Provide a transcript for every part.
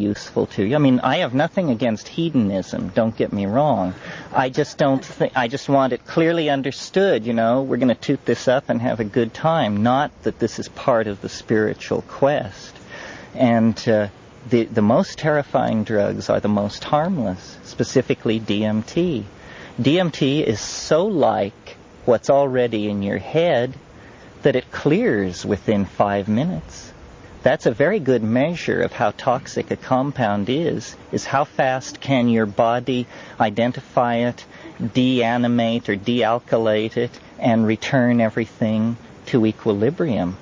useful to you. I mean, I have nothing against hedonism, don't get me wrong. I just want it clearly understood, we're going to toot this up and have a good time, not that this is part of the spiritual quest. And the most terrifying drugs are the most harmless, specifically DMT. DMT is so like what's already in your head that it clears within 5 minutes. That's a very good measure of how toxic a compound is how fast can your body identify it, deanimate or dealkylate it, and return everything to equilibrium.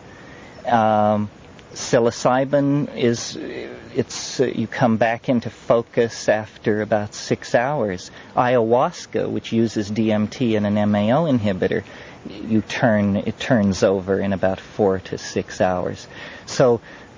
Psilocybin you come back into focus after about 6 hours. Ayahuasca, which uses DMT and an MAO inhibitor, it turns over in about 4 to 6 hours. So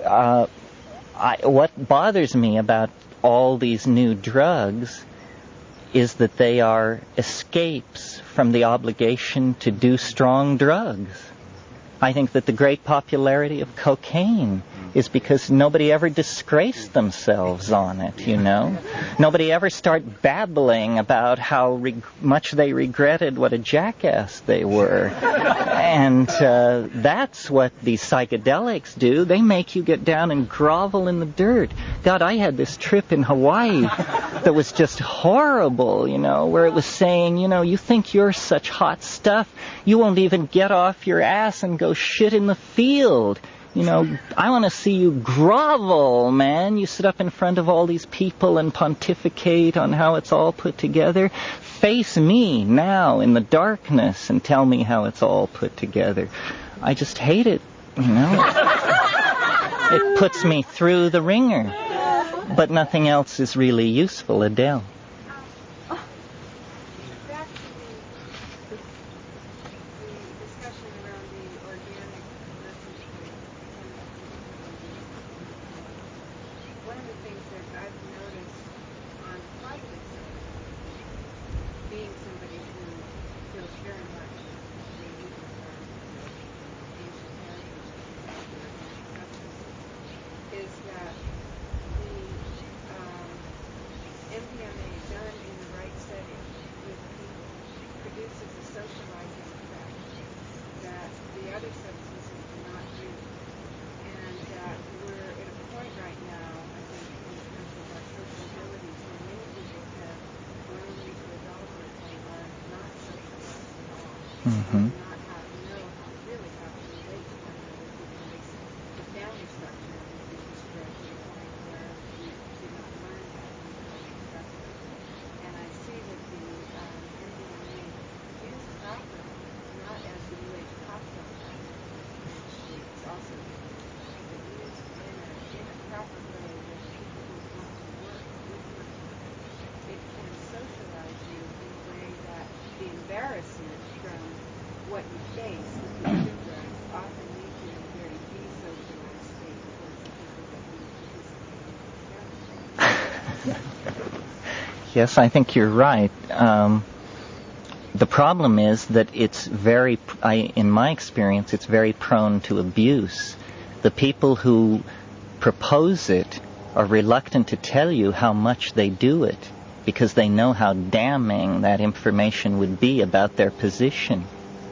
what bothers me about all these new drugs is that they are escapes from the obligation to do strong drugs. I think that the great popularity of cocaine is because nobody ever disgraced themselves on it, Nobody ever started babbling about how much they regretted what a jackass they were. And that's what these psychedelics do. They make you get down and grovel in the dirt. God, I had this trip in Hawaii that was just horrible, where it was saying, you think you're such hot stuff, you won't even get off your ass and go shit in the field. I want to see you grovel, man. You sit up in front of all these people and pontificate on how it's all put together. Face me now in the darkness and tell me how it's all put together. I just hate it, It puts me through the ringer. But nothing else is really useful, Adele. Mm-hmm. Yes, I think you're right. The problem is that it's in my experience, it's very prone to abuse. The people who propose it are reluctant to tell you how much they do it because they know how damning that information would be about their position.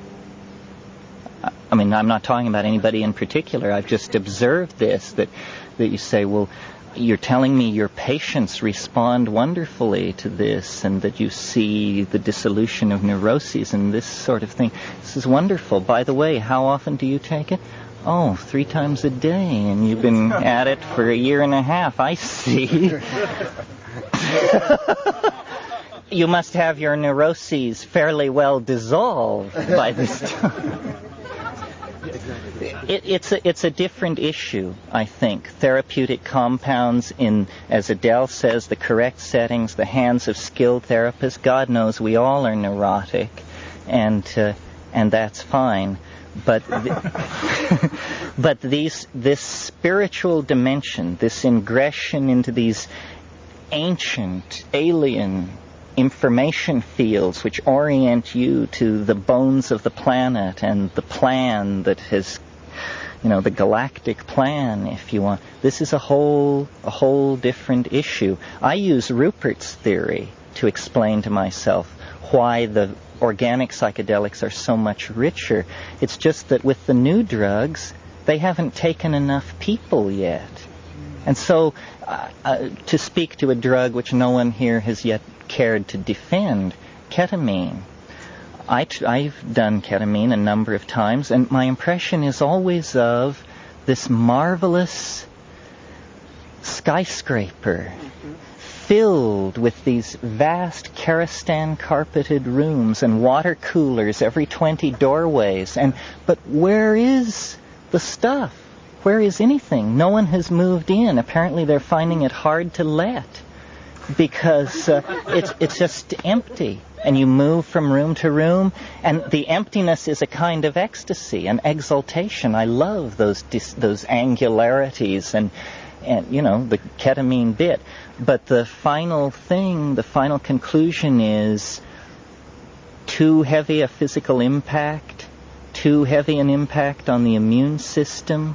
I mean, I'm not talking about anybody in particular. I've just observed this, that you say, well, you're telling me your patients respond wonderfully to this and that you see the dissolution of neuroses and this sort of thing. This is wonderful. By the way, how often do you take it? Oh, 3 times a day, and you've been at it for a year and a half. I see. You must have your neuroses fairly well dissolved by this time. It's a different issue, I think. Therapeutic compounds in, as Adele says, the correct settings, the hands of skilled therapists. God knows we all are neurotic, and that's fine. But this spiritual dimension, this ingression into these ancient, alien information fields which orient you to the bones of the planet and the plan that has the galactic plan, if you want. This is a whole different issue. I use Rupert's theory to explain to myself why the organic psychedelics are so much richer. It's just that with the new drugs, they haven't taken enough people yet. And so, to speak to a drug which no one here has yet cared to defend, ketamine. I've done ketamine a number of times, and my impression is always of this marvelous skyscraper filled with these vast Karistan-carpeted rooms and water coolers every 20 doorways. But where is the stuff? Where is anything? No one has moved in. Apparently they're finding it hard to let because it's just empty. And you move from room to room, and the emptiness is a kind of ecstasy, an exaltation. I love those angularities and the ketamine bit. But the final conclusion is too heavy a physical impact, too heavy an impact on the immune system,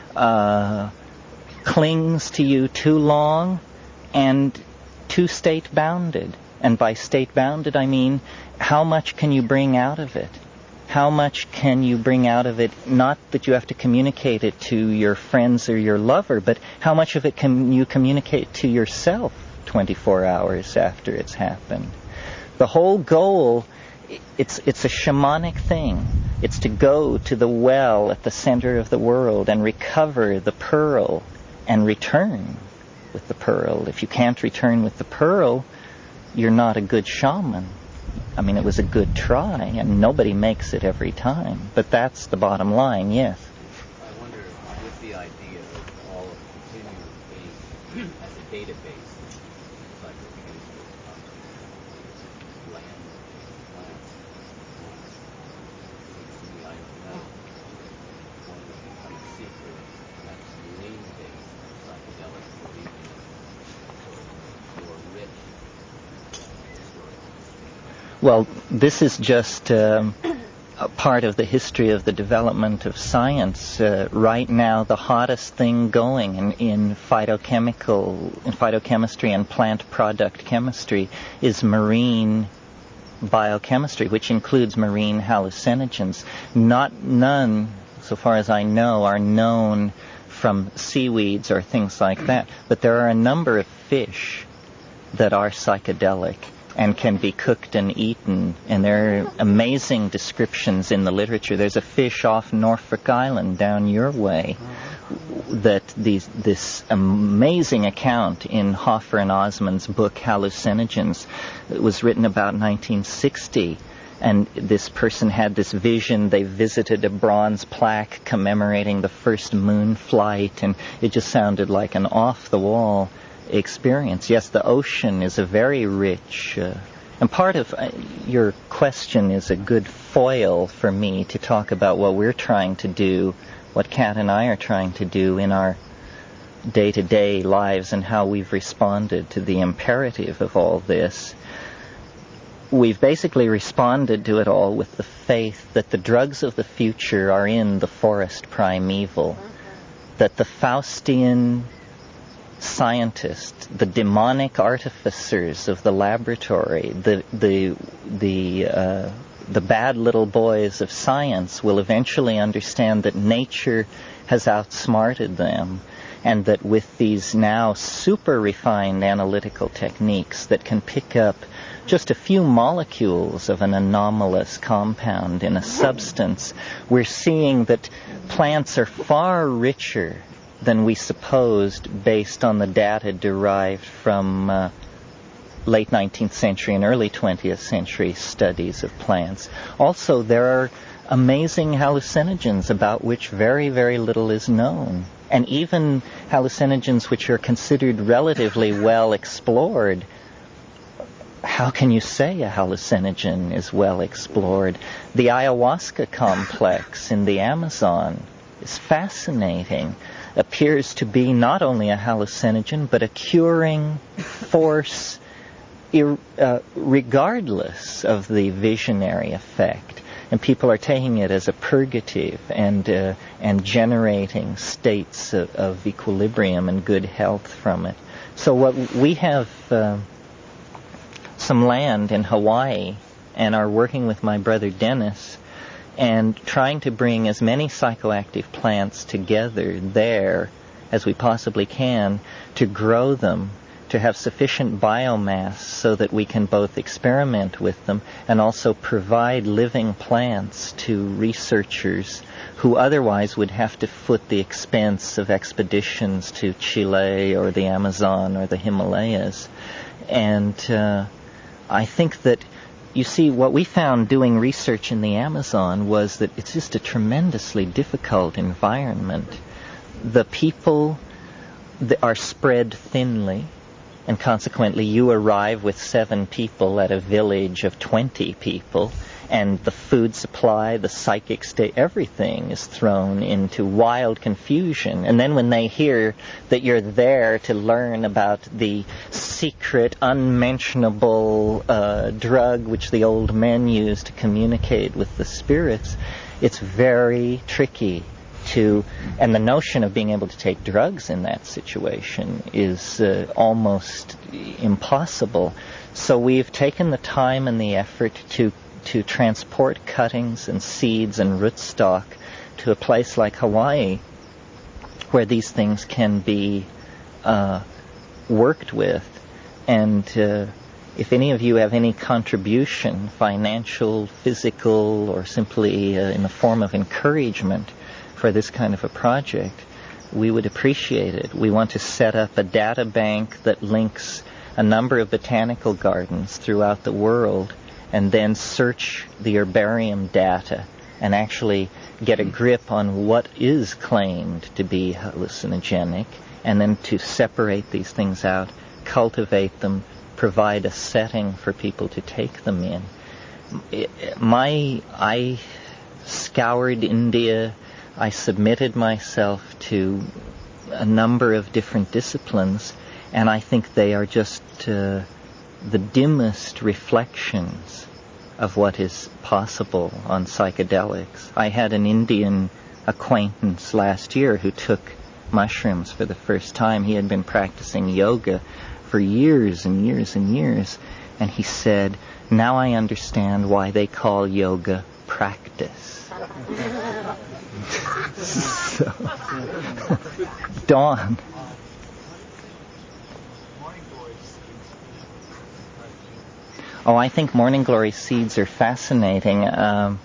clings to you too long, and too state-bounded. And by state-bounded, I mean, how much can you bring out of it? How much can you bring out of it? Not that you have to communicate it to your friends or your lover, but how much of it can you communicate to yourself 24 hours after it's happened? The whole goal, it's a shamanic thing. It's to go to the well at the center of the world and recover the pearl and return with the pearl. If you can't return with the pearl, you're not a good shaman. I mean, it was a good try, and nobody makes it every time. But that's the bottom line, yes. I wonder, with the idea of all of continuing being as a database, psychochemical land, plants, I know one of the kind of secret, perhaps name-based psychedelics or even more rich. Well, this is just a part of the history of the development of science. Right now, the hottest thing going in phytochemistry and plant product chemistry is marine biochemistry, which includes marine hallucinogens. None, so far as I know, are known from seaweeds or things like that. But there are a number of fish that are psychedelic and can be cooked and eaten, and there are amazing descriptions in the literature. There's a fish off Norfolk Island down your way that this amazing account in Hoffer and Osmond's book Hallucinogens. It was written about 1960, and this person had this vision. They visited a bronze plaque commemorating the first moon flight, and it just sounded like an off-the-wall experience. Yes, the ocean is a very rich, and part of your question is a good foil for me to talk about what we're trying to do, what Kat and I are trying to do in our day-to-day lives and how we've responded to the imperative of all this. We've basically responded to it all with the faith that the drugs of the future are in the forest primeval, that the Faustian scientists, the demonic artificers of the laboratory, the bad little boys of science will eventually understand that nature has outsmarted them, and that with these now super refined analytical techniques that can pick up just a few molecules of an anomalous compound in a substance, we're seeing that plants are far richer than we supposed based on the data derived from late 19th century and early 20th century studies of plants. Also, there are amazing hallucinogens about which very, very little is known. And even hallucinogens which are considered relatively well explored. How can you say a hallucinogen is well explored? The ayahuasca complex in the Amazon is fascinating. Appears to be not only a hallucinogen, but a curing force regardless of the visionary effect. and people are taking it as a purgative and generating states of equilibrium and good health from it. So what we have some land in Hawaii and are working with my brother Dennis and trying to bring as many psychoactive plants together there as we possibly can to grow them, to have sufficient biomass so that we can both experiment with them and also provide living plants to researchers who otherwise would have to foot the expense of expeditions to Chile or the Amazon or the Himalayas. And I think that, you see, what we found doing research in the Amazon was that it's just a tremendously difficult environment. The people are spread thinly, and consequently you arrive with 7 people at a village of 20 people, and the food supply, the psychic state, everything is thrown into wild confusion. And then when they hear that you're there to learn about the secret, unmentionable drug which the old men use to communicate with the spirits, it's very tricky and the notion of being able to take drugs in that situation is almost impossible. So we've taken the time and the effort to transport cuttings and seeds and rootstock to a place like Hawaii where these things can be worked with. And if any of you have any contribution, financial, physical, or simply in the form of encouragement for this kind of a project, we would appreciate it. We want to set up a data bank that links a number of botanical gardens throughout the world and then search the herbarium data and actually get a grip on what is claimed to be hallucinogenic, and then to separate these things out, cultivate them, provide a setting for people to take them in. I scoured India. I submitted myself to a number of different disciplines, and I think they are just the dimmest reflections of what is possible on psychedelics. I had an Indian acquaintance last year who took mushrooms for the first time. He had been practicing yoga for years and years and years, and he said, "Now I understand why they call yoga practice." So, Dawn. Oh, I think morning glory seeds are fascinating. There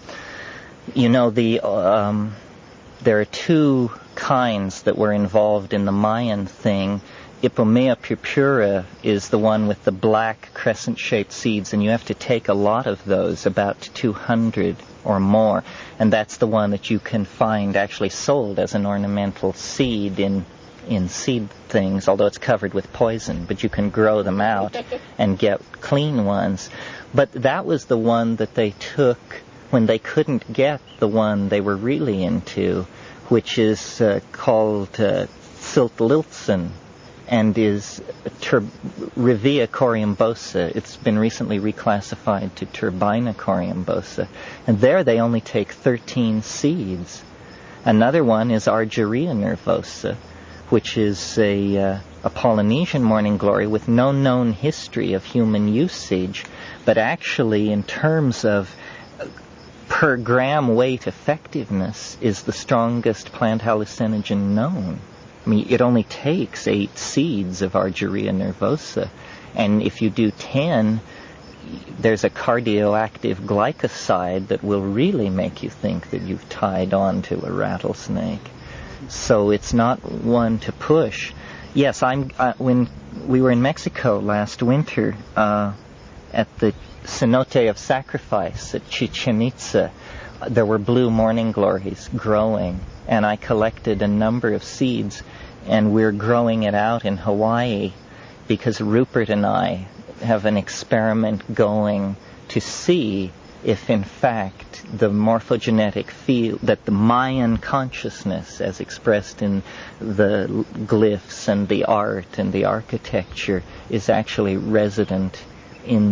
are 2 kinds that were involved in the Mayan thing. Ipomoea purpura is the one with the black crescent-shaped seeds, and you have to take a lot of those, about 200 or more, and that's the one that you can find actually sold as an ornamental seed in seed things, although it's covered with poison, but you can grow them out and get clean ones. But that was the one that they took when they couldn't get the one they were really into, which is called Siltliltsen, and is Revia coriambosa. It's been recently reclassified to Turbina coriambosa. And there they only take 13 seeds. Another one is Argyria nervosa, which is a Polynesian morning glory with no known history of human usage, but actually in terms of per gram weight effectiveness is the strongest plant hallucinogen known. I mean, it only takes 8 seeds of Argyria nervosa, and if you do 10, there's a cardioactive glycoside that will really make you think that you've tied on to a rattlesnake. So it's not one to push. Yes, when we were in Mexico last winter at the cenote of sacrifice at Chichen Itza, there were blue morning glories growing, and I collected a number of seeds, and we're growing it out in Hawaii because Rupert and I have an experiment going to see if in fact the morphogenetic field, that the Mayan consciousness as expressed in the glyphs and the art and the architecture is actually resident in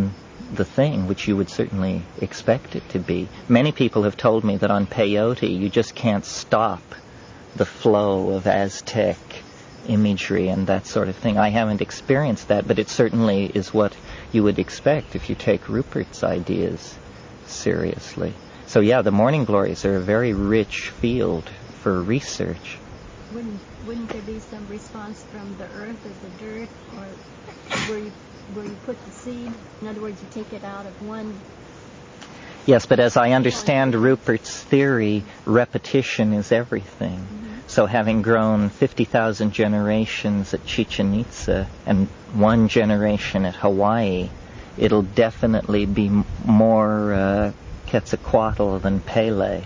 the thing, which you would certainly expect it to be. Many people have told me that on peyote you just can't stop the flow of Aztec imagery and that sort of thing. I haven't experienced that, but it certainly is what you would expect if you take Rupert's ideas seriously. So yeah, the morning glories are a very rich field for research. Wouldn't there be some response from the earth or the dirt, or where you put the seed? In other words, you take it out of one. Yes, but as I understand Rupert's theory, repetition is everything. Mm-hmm. So having grown 50,000 generations at Chichen Itza and one generation at Hawaii, it'll definitely be more Quetzalcoatl than Pele.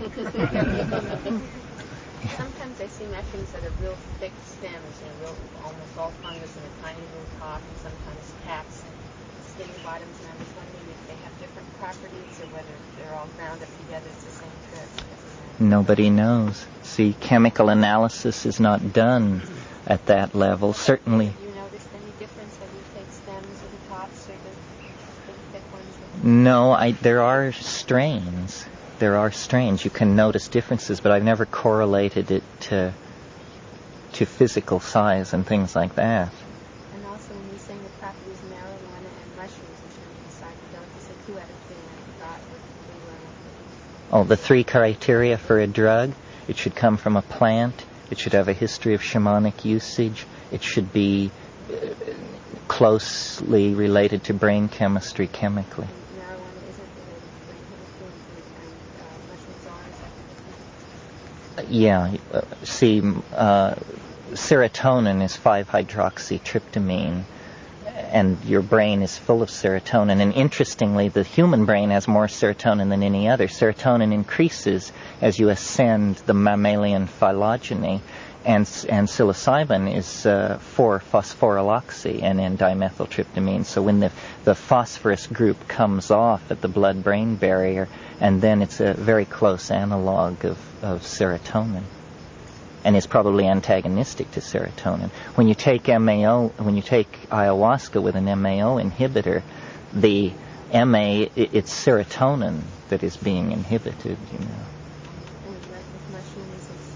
Sometimes I see mushrooms that are real thick stems, real, almost all fungus and a tiny little top, and sometimes caps and skinny bottoms, and I was wondering if they have different properties or whether they're all ground up together. It's the same trip. Nobody knows. See, chemical analysis is not done at that level. Certainly. Have you noticed any difference when you take stems or the tops or the thick ones? No, there are strains. There are strains. You can notice differences, but I've never correlated it to physical size and things like that. And also, when you're saying the properties of marijuana and mushrooms in terms of psychedelics, you said 2 out of 3, and I forgot what they were. Oh, the 3 criteria for a drug: it should come from a plant, it should have a history of shamanic usage, it should be closely related to brain chemistry chemically. Yeah, serotonin is 5-hydroxytryptamine, and your brain is full of serotonin. And interestingly, the human brain has more serotonin than any other. Serotonin increases as you ascend the mammalian phylogeny, and psilocybin is 4-phosphoryloxy and N-dimethyltryptamine. So when the phosphorus group comes off at the blood-brain barrier, and then it's a very close analog of serotonin, and is probably antagonistic to serotonin. When you take ayahuasca with an MAO inhibitor, the MA, it's serotonin that is being inhibited, And like with mushrooms, it's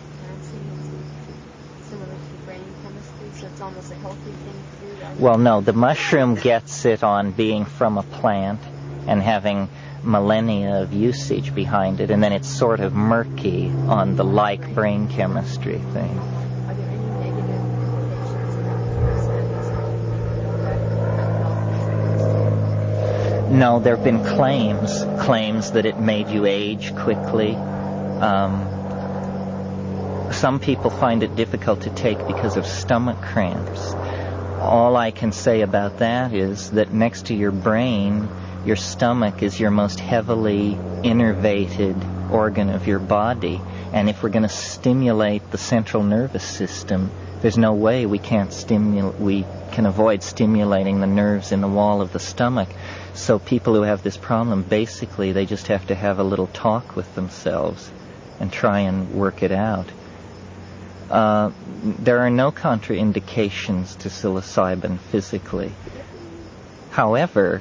similar to brain chemistry, so it's almost a healthy thing to do. Well, no, the mushroom gets it on being from a plant and having millennia of usage behind it, and then it's sort of murky on the like brain chemistry thing. Are there any negative implications of No, there have been claims that it made you age quickly. Some people find it difficult to take because of stomach cramps. All I can say about that is that next to your brain, your stomach is your most heavily innervated organ of your body. And if we're going to stimulate the central nervous system, there's no way we can avoid stimulating the nerves in the wall of the stomach. So people who have this problem, basically, they just have to have a little talk with themselves and try and work it out. There are no contraindications to psilocybin physically. However,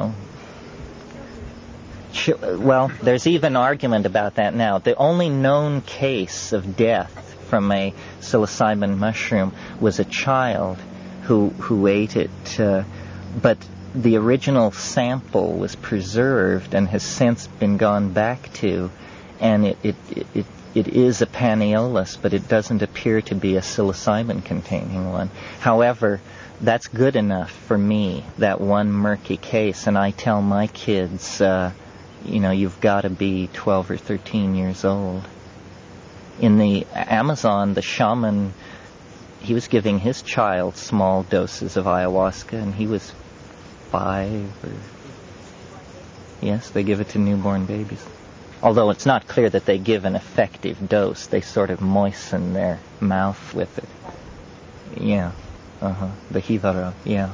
well, there's even argument about that now. The only known case of death from a psilocybin mushroom was a child who ate it, but the original sample was preserved and has since been gone back to, and it is a paneolus, but it doesn't appear to be a psilocybin-containing one. However, that's good enough for me, that one murky case, and I tell my kids, you've got to be 12 or 13 years old. In the Amazon, the shaman, he was giving his child small doses of ayahuasca, and he was 5 or... Yes, they give it to newborn babies. Although it's not clear that they give an effective dose. They sort of moisten their mouth with it. Yeah. The hivara, yeah.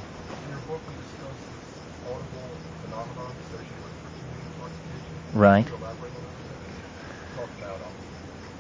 Right.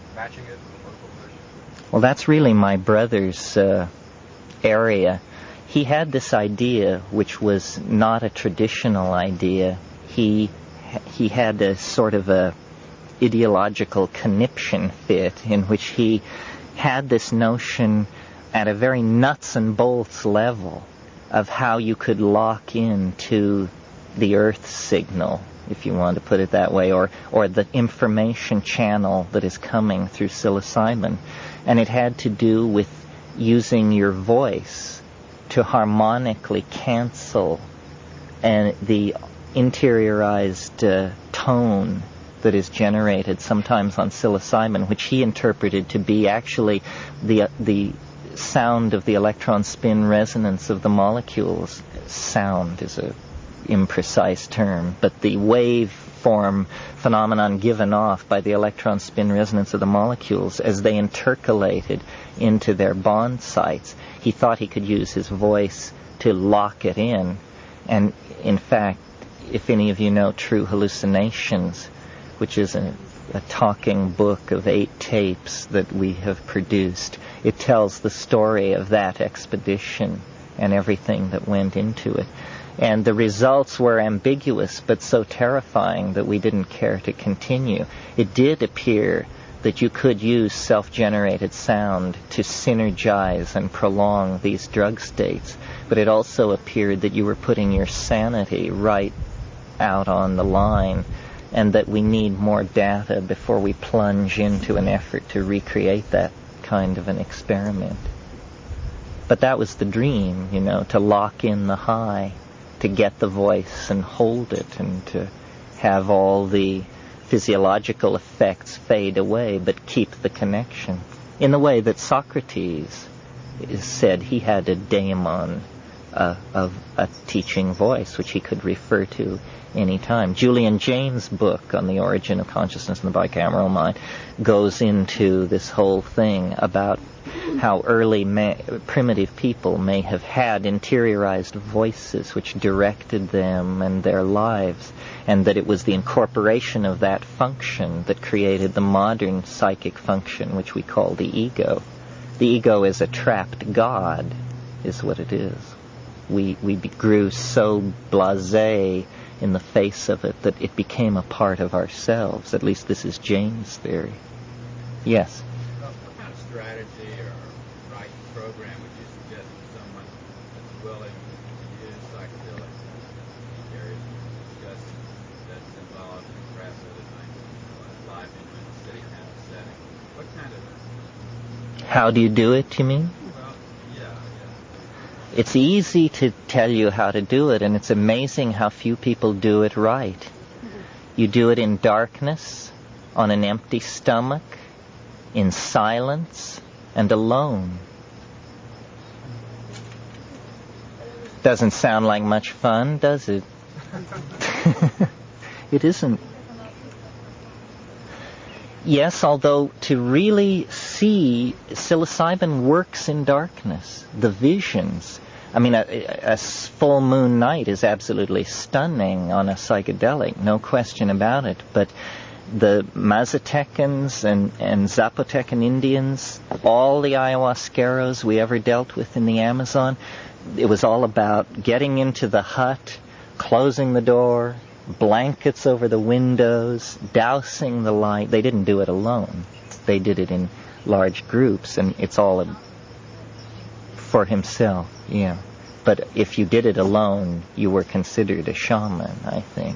Well, that's really my brother's area. he had this idea, which was not a traditional idea. He had a sort of a ideological conniption fit in which he had this notion at a very nuts and bolts level of how you could lock into the Earth signal, if you want to put it that way, or the information channel that is coming through psilocybin. And it had to do with using your voice to harmonically cancel the interiorized tone that is generated sometimes on psilocybin, which he interpreted to be actually the sound of the electron spin resonance of the molecules. Sound is a imprecise term, but the waveform phenomenon given off by the electron spin resonance of the molecules as they intercalated into their bond sites. He thought he could use his voice to lock it in. And in fact, if any of you know True Hallucinations, which is a talking book of 8 tapes that we have produced, it tells the story of that expedition and everything that went into it. And the results were ambiguous, but so terrifying that we didn't care to continue. It did appear that you could use self-generated sound to synergize and prolong these drug states, but it also appeared that you were putting your sanity right out on the line, and that we need more data before we plunge into an effort to recreate that kind of an experiment. But that was the dream, to lock in the high, to get the voice and hold it, and to have all the physiological effects fade away, but keep the connection. In the way that Socrates said he had a daemon of a teaching voice, which he could refer to any time. Julian Jaynes' book on the origin of consciousness in the bicameral mind goes into this whole thing about how early primitive people may have had interiorized voices which directed them and their lives, and that it was the incorporation of that function that created the modern psychic function, which we call the ego. The ego is a trapped God, is what it is. We grew so blasé in the face of it that it became a part of ourselves. At least this is Jaynes' theory. Yes? What kind of strategy or right program would you suggest to someone that's willing to use psychedelics in areas discussing that's involved in aggressive and live in a city kind of setting? What kind of... How do you do it, you mean? It's easy to tell you how to do it, and it's amazing how few people do it right. You do it in darkness, on an empty stomach, in silence, and alone. Doesn't sound like much fun, does it? It isn't. Yes, although to really see, psilocybin works in darkness. The visions. I mean, a full moon night is absolutely stunning on a psychedelic, no question about it. But the Mazatecans and Zapotecan Indians, all the ayahuasqueros we ever dealt with in the Amazon, it was all about getting into the hut, closing the door, blankets over the windows, dousing the light. They didn't do it alone. They did it in large groups, and it's all for himself, yeah. But if you did it alone, you were considered a shaman, I think.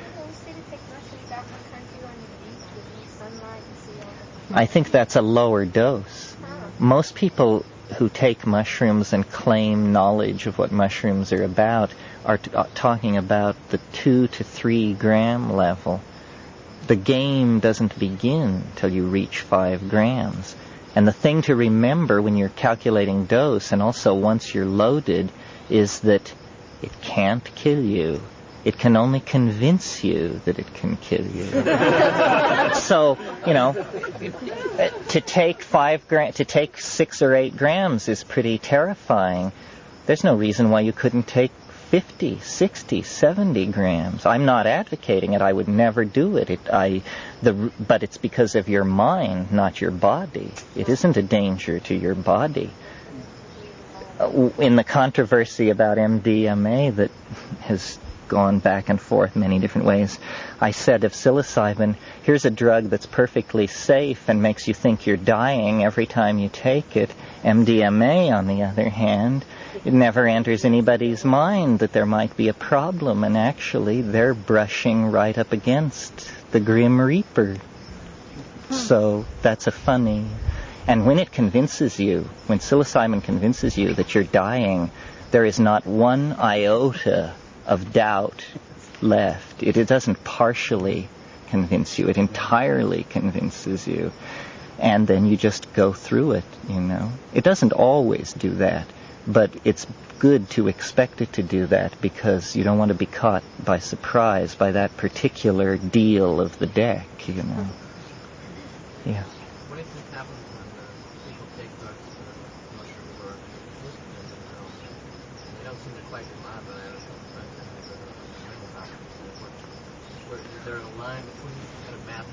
I think that's a lower dose. Most people who take mushrooms and claim knowledge of what mushrooms are about are talking about the 2 to 3 gram level. The game doesn't begin till you reach 5 grams. And the thing to remember when you're calculating dose, and also once you're loaded, is that it can't kill you. It can only convince you that it can kill you. So, to take 6 or 8 grams is pretty terrifying. There's no reason why you couldn't take 50, 60, 70 grams. I'm not advocating it. I would never do it. But it's because of your mind, not your body. It isn't a danger to your body. in the controversy about MDMA that has gone back and forth many different ways, I said of psilocybin, here's a drug that's perfectly safe and makes you think you're dying every time you take it. MDMA, on the other hand, it never enters anybody's mind that there might be a problem, and actually they're brushing right up against the Grim Reaper. So that's a funny... And when it convinces you, when psilocybin convinces you that you're dying, there is not one iota of doubt left. It doesn't partially convince you. It entirely convinces you. And then you just go through it, you know. It doesn't always do that, but it's good to expect it to do that because you don't want to be caught by surprise by that particular deal of the deck, you know. Yeah. What do you think happens when people take drugs, mushrooms or hallucinogens, and they don't seem to quite come out of it? Is there a line between kind of math?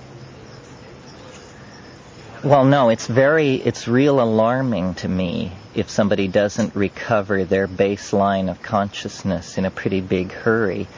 Well, no, it's real alarming to me if somebody doesn't recover their baseline of consciousness in a pretty big hurry.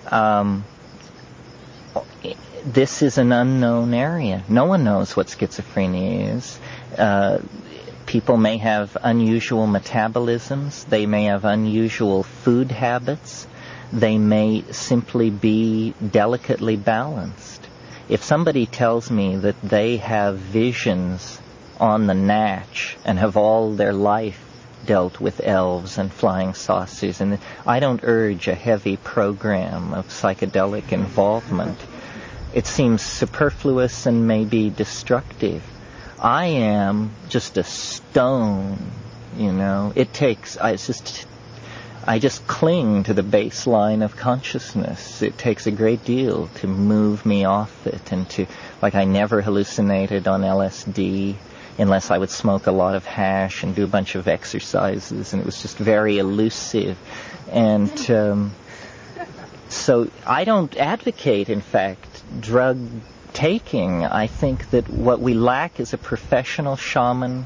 This is an unknown area. No one knows what schizophrenia is. People may have unusual metabolisms. They may have unusual food habits. They may simply be delicately balanced. If somebody tells me that they have visions on the natch and have all their life dealt with elves and flying saucers, and I don't urge a heavy program of psychedelic involvement. It seems superfluous and maybe destructive. I am just a stone, you know. I just cling to the baseline of consciousness. It takes a great deal to move me off it and I never hallucinated on LSD unless I would smoke a lot of hash and do a bunch of exercises, and it was just very elusive. And so I don't advocate, in fact, drug taking. I think that what we lack is a professional shaman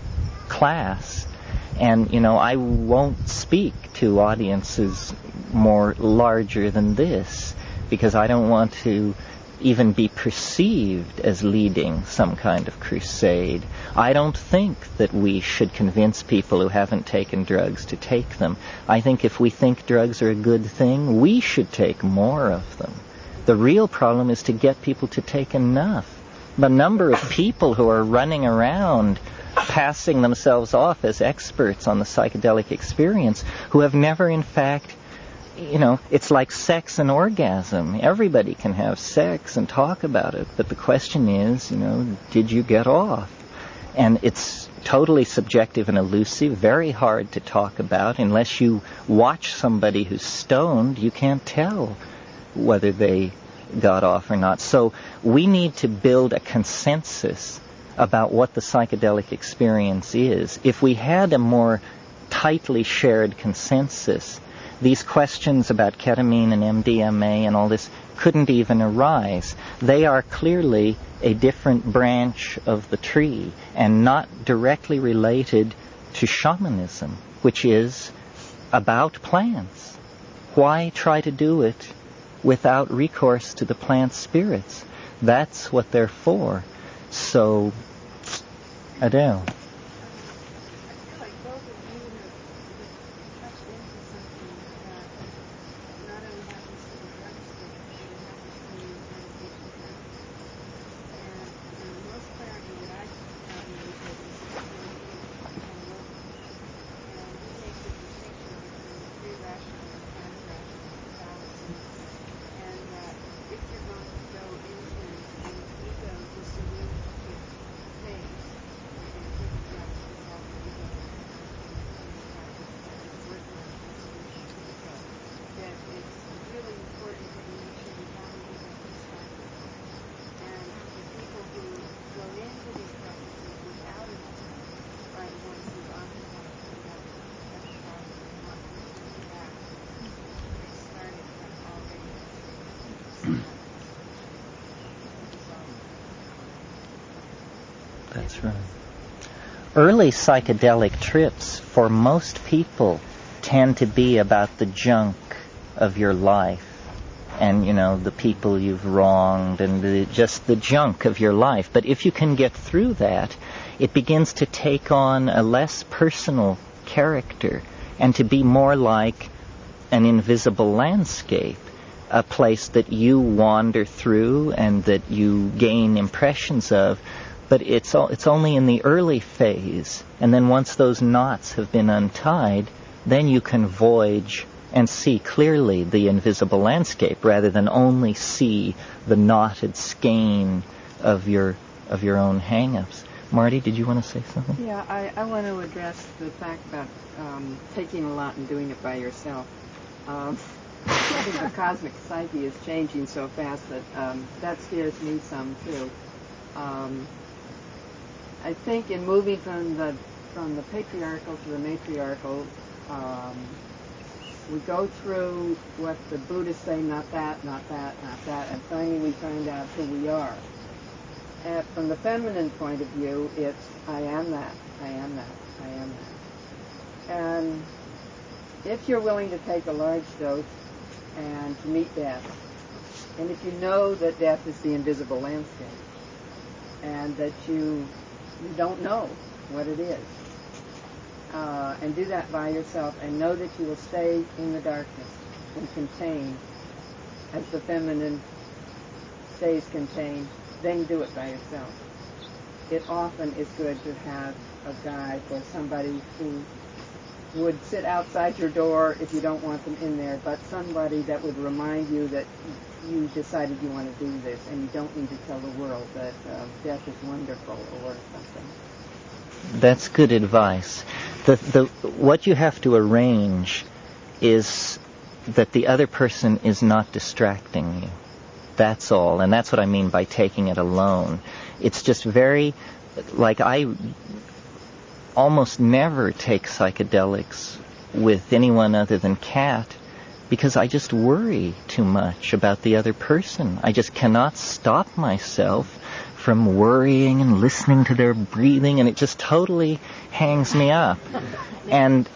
class. And, you know, I won't speak to audiences more larger than this because I don't want to even be perceived as leading some kind of crusade. I don't think that we should convince people who haven't taken drugs to take them. I think if we think drugs are a good thing, we should take more of them. The real problem is to get people to take enough. The number of people who are running around passing themselves off as experts on the psychedelic experience who have never, in fact, you know, it's like sex and orgasm. Everybody can have sex and talk about it, but the question is, you know, did you get off? And it's totally subjective and elusive, very hard to talk about. Unless you watch somebody who's stoned, you can't tell whether they got off or not. So we need to build a consensus about what the psychedelic experience is. If we had a more tightly shared consensus, these questions about ketamine and MDMA and all this couldn't even arise. They are clearly a different branch of the tree and not directly related to shamanism, which is about plants. Why try to do it without recourse to the plant spirits? That's what they're for. So, Adele. That's right. early psychedelic trips for most people tend to be about the junk of your life. And, the people you've wronged and just the junk of your life. But if you can get through that, it begins to take on a less personal character and to be more like an invisible landscape, a place that you wander through and that you gain impressions of. But it's only in the early phase. And then once those knots have been untied, then you can voyage and see clearly the invisible landscape rather than only see the knotted skein of your own hang-ups. Marty, did you want to say something? Yeah, I want to address the fact about taking a lot and doing it by yourself. I think the cosmic psyche is changing so fast that that scares me some too. I think in moving from the patriarchal to the matriarchal, we go through what the Buddhists say, not that, not that, not that, and finally we find out who we are. From the feminine point of view, it's I am that, I am that, I am that. And if you're willing to take a large dose and to meet death, and if you know that death is the invisible landscape, and that you don't know what it is, and do that by yourself, and know that you will stay in the darkness and contained as the feminine stays contained, then do it by yourself. It often is good to have a guide or somebody who would sit outside your door if you don't want them in there, but somebody that would remind you that you decided you want to do this, and you don't need to tell the world that death is wonderful or something. That's good advice. What you have to arrange is that the other person is not distracting you. That's all. And that's what I mean by taking it alone. It's just very, I almost never take psychedelics with anyone other than Kat because I just worry too much about the other person. I just cannot stop myself from worrying and listening to their breathing, and it just totally hangs me up. And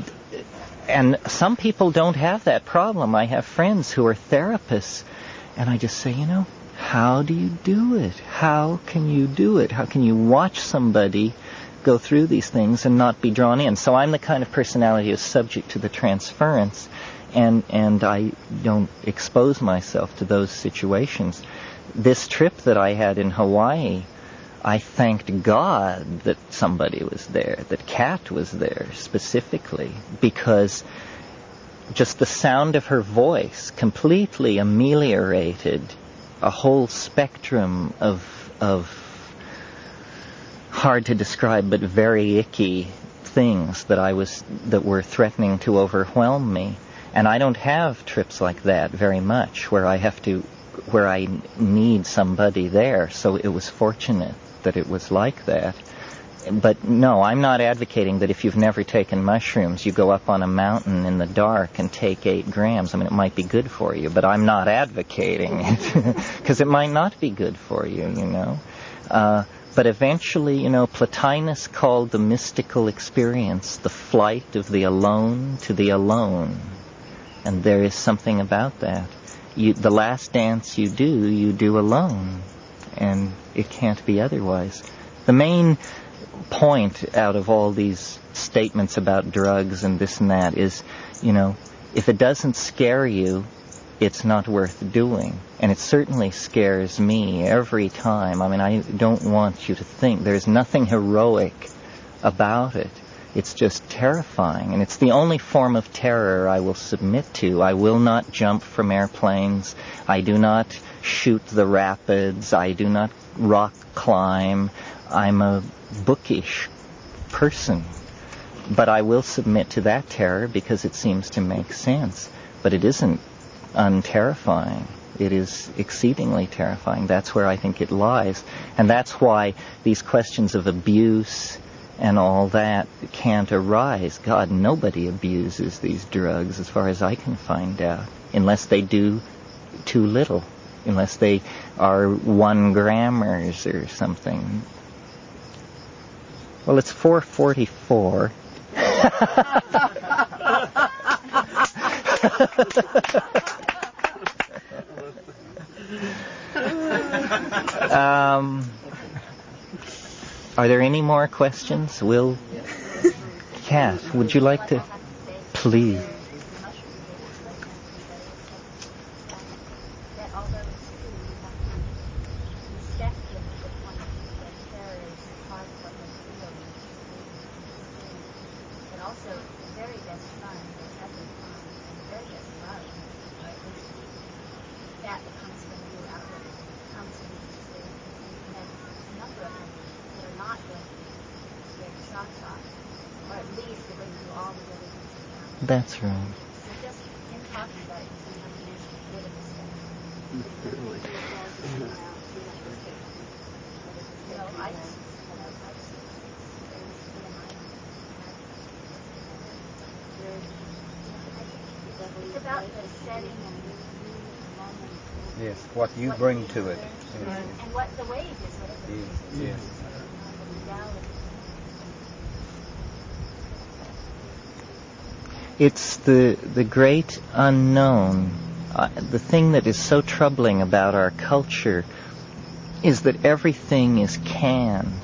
some people don't have that problem. I have friends who are therapists, and I just say, how do you do it? How can you do it? How can you watch somebody go through these things and not be drawn in? So I'm the kind of personality who's subject to the transference, and I don't expose myself to those situations. This trip that I had in Hawaii, I thanked God that somebody was there, that Kat was there specifically, because just the sound of her voice completely ameliorated a whole spectrum of hard to describe but very icky things that were threatening to overwhelm me. And I don't have trips like that very much where I need somebody there. So it was fortunate that it was like that. But no, I'm not advocating that if you've never taken mushrooms, you go up on a mountain in the dark and take 8 grams. I mean, it might be good for you, but I'm not advocating it because it might not be good for you, But eventually, Plotinus called the mystical experience the flight of the alone to the alone. And there is something about that. The last dance you do alone. And it can't be otherwise. The main point out of all these statements about drugs and this and that is, if it doesn't scare you, it's not worth doing. And it certainly scares me every time. I mean, I don't want you to think there's nothing heroic about it. It's just terrifying. And it's the only form of terror I will submit to. I will not jump from airplanes. I do not shoot the rapids. I do not rock climb. I'm a bookish person. But I will submit to that terror because it seems to make sense. But it isn't unterrifying. It is exceedingly terrifying. That's where I think it lies. And that's why these questions of abuse and all that can't arise. God, nobody abuses these drugs as far as I can find out, unless they do too little, unless they are 1 grammers or something. Well, it's 4:44. Are there any more questions? Kat, would you like to? Please. That's right. It's about the setting and Yes, what you bring to it. and what the wave is, whatever it is. Yes. It's the great unknown. The thing that is so troubling about our culture is that everything is canned,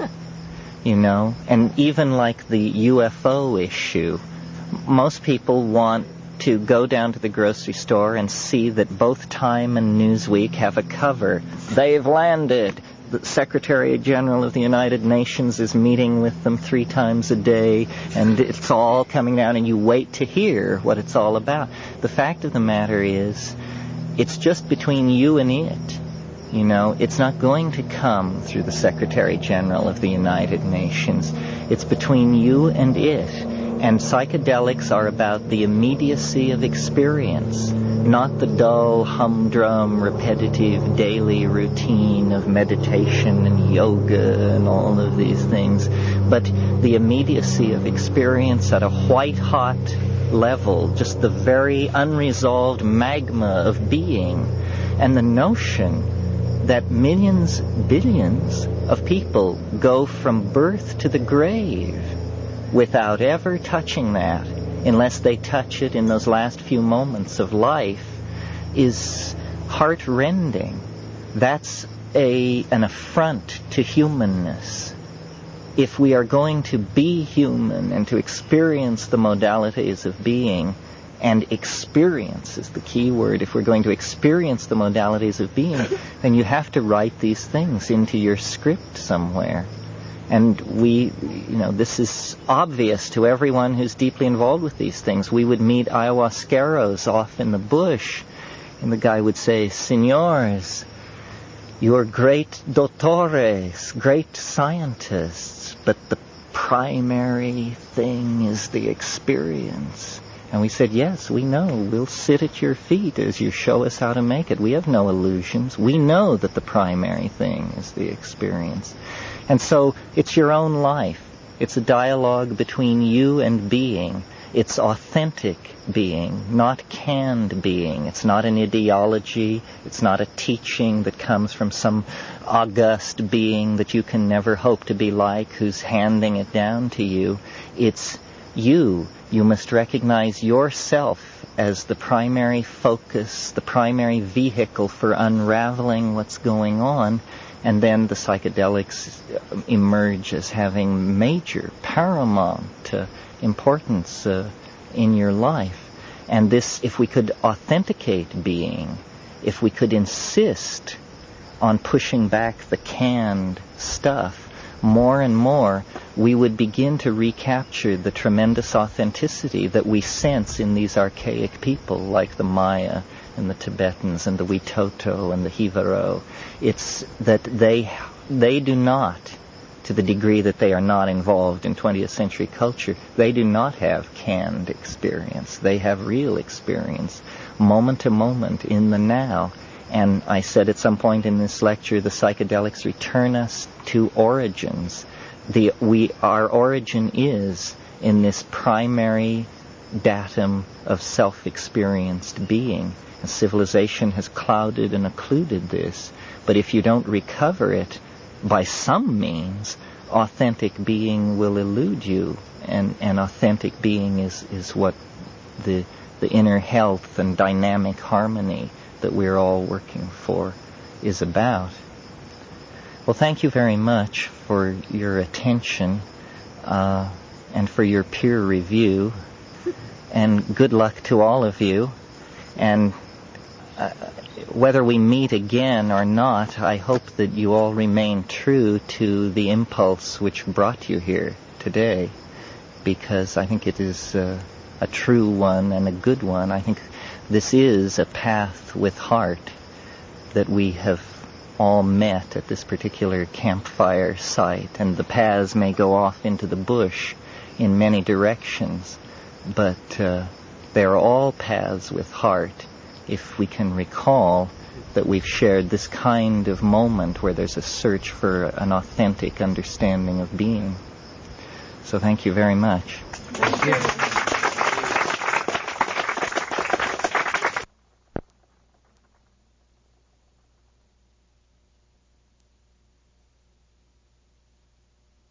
you know, and even like the UFO issue, most people want to go down to the grocery store and see that both Time and Newsweek have a cover. They've landed. The Secretary General of the United Nations is meeting with them 3 times a day, and it's all coming down, and you wait to hear what it's all about. The fact of the matter is, it's just between you and it. You know, it's not going to come through the Secretary General of the United Nations. It's between you and it. And psychedelics are about the immediacy of experience, not the dull, humdrum, repetitive daily routine of meditation and yoga and all of these things, but the immediacy of experience at a white-hot level, just the very unresolved magma of being. And the notion that millions, billions of people go from birth to the grave without ever touching that, unless they touch it in those last few moments of life, is heart-rending. That's an affront to humanness. If we are going to be human and to experience the modalities of being, and experience is the key word, if we're going to experience the modalities of being, then you have to write these things into your script somewhere. And this is obvious to everyone who's deeply involved with these things. We would meet ayahuasqueros off in the bush, and the guy would say, "Señores, you're great doctores, great scientists, but the primary thing is the experience." And we said, "Yes, we know. We'll sit at your feet as you show us how to make it. We have no illusions. We know that the primary thing is the experience." And so it's your own life. It's a dialogue between you and being. It's authentic being, not canned being. It's not an ideology. It's not a teaching that comes from some august being that you can never hope to be like, who's handing it down to you. It's you. You must recognize yourself as the primary focus, the primary vehicle for unraveling what's going on. And then the psychedelics emerge as having major, paramount importance in your life. And this, if we could authenticate being, if we could insist on pushing back the canned stuff more and more, we would begin to recapture the tremendous authenticity that we sense in these archaic people like the Maya and the Tibetans and the Witoto and the Jivaro. It's that they do not, to the degree that they are not involved in 20th century culture, they do not have canned experience. They have real experience, moment to moment, in the now. And I said at some point in this lecture, the psychedelics return us to origins. Our origin is in this primary datum of self-experienced being. And civilization has clouded and occluded this. But if you don't recover it by some means, authentic being will elude you, and authentic being is what the inner health and dynamic harmony that we're all working for is about. Well, thank you very much for your attention and for your peer review, and good luck to all of you. And whether we meet again or not, I hope that you all remain true to the impulse which brought you here today, because I think it is a true one and a good one. I think this is a path with heart that we have all met at this particular campfire site, and the paths may go off into the bush in many directions, but they're all paths with heart if we can recall that we've shared this kind of moment where there's a search for an authentic understanding of being. So thank you very much. Thank you.